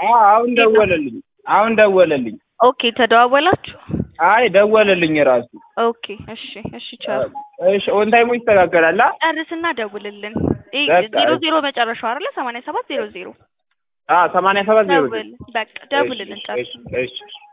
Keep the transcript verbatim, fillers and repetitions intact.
አሁን ደወለልኝ አሁን ደወለልኝ ኦኬ ተደዋወላችሁ አይ ደወለልኝ ራሱ ኦኬ እሺ እሺ ቻው እሺ ኦን ታይሙ ይስተካከላል ጨርስና ደውልልን ዜሮ ዜሮ መጨረሻው አይደለ ሰማንያ ሰባት ዜሮ ዜሮ አ ሰማንያ ሰባት ዜሮ በቃ ደውልልን ጨርስ እሺ እሺ